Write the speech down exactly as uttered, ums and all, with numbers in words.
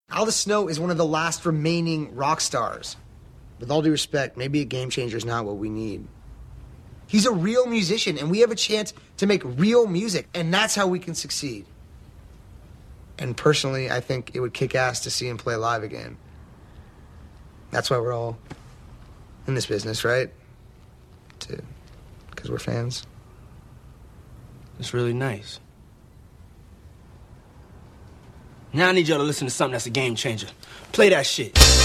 Al the Snow is one of the last remaining rock stars. With all due respect, maybe a game changer is not what we need. He's a real musician, and we have a chance to make real music, and that's how we can succeed. And personally, I think it would kick ass to see him play live again. That's why we're all in this business, right? To, because we're fans. It's really nice. Now I need y'all to listen to something that's a game changer. Play that shit.